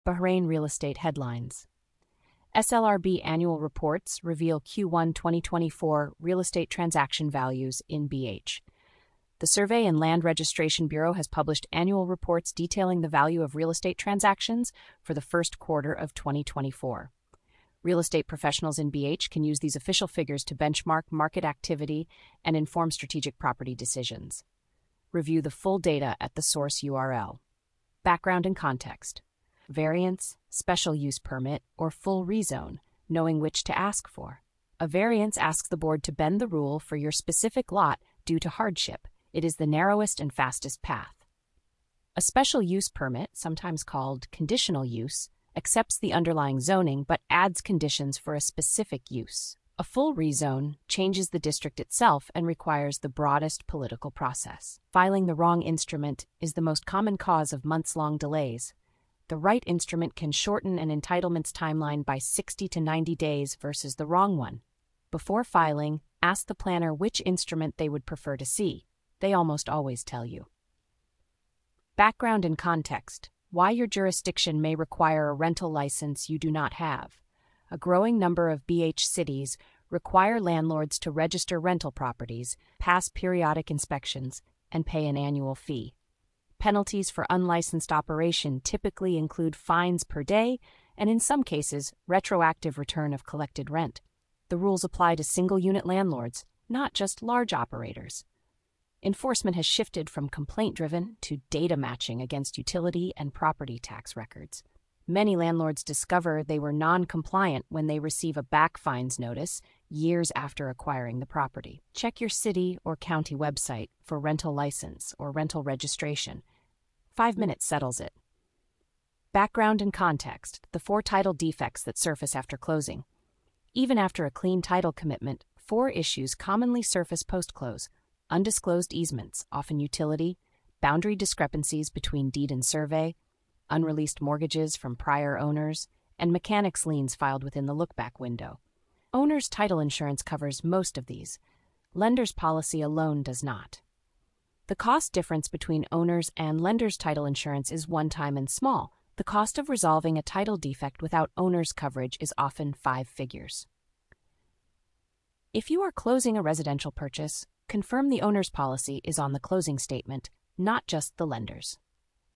Bahrain real estate headlines. SLRB annual reports reveal Q1 2024 real estate transaction values in BH. The Survey and Land Registration Bureau has published annual reports detailing the value of real estate transactions for the first quarter of 2024. Real estate professionals in BH can use these official figures to benchmark market activity and inform strategic property decisions. Review the full data at the source URL. Background and context. Variance, special use permit, or full rezone, knowing which to ask for. A variance asks the board to bend the rule for your specific lot due to hardship. It is the narrowest and fastest path. A special use permit, sometimes called conditional use, accepts the underlying zoning but adds conditions for a specific use. A full rezone changes the district itself and requires the broadest political process. Filing the wrong instrument is the most common cause of months-long delays. The right instrument can shorten an entitlement's timeline by 60 to 90 days versus the wrong one. Before filing, ask the planner which instrument they would prefer to see. They almost always tell you. Background and context. Why your jurisdiction may require a rental license you do not have. A growing number of BH cities require landlords to register rental properties, pass periodic inspections, and pay an annual fee. Penalties for unlicensed operation typically include fines per day and, in some cases, retroactive return of collected rent. The rules apply to single-unit landlords, not just large operators. Enforcement has shifted from complaint-driven to data matching against utility and property tax records. Many landlords discover they were non-compliant when they receive a back fines notice years after acquiring the property. Check your city or county website for rental license or rental registration. 5 minutes settles it. Background and context. The 4 title defects that surface after closing. Even after a clean title commitment, 4 issues commonly surface post-close. Undisclosed easements, often utility, boundary discrepancies between deed and survey, unreleased mortgages from prior owners, and mechanics liens filed within the look-back window. Owner's title insurance covers most of these. Lender's policy alone does not. The cost difference between owner's and lender's title insurance is one-time and small. The cost of resolving a title defect without owner's coverage is often 5 figures. If you are closing a residential purchase, confirm the owner's policy is on the closing statement, not just the lender's.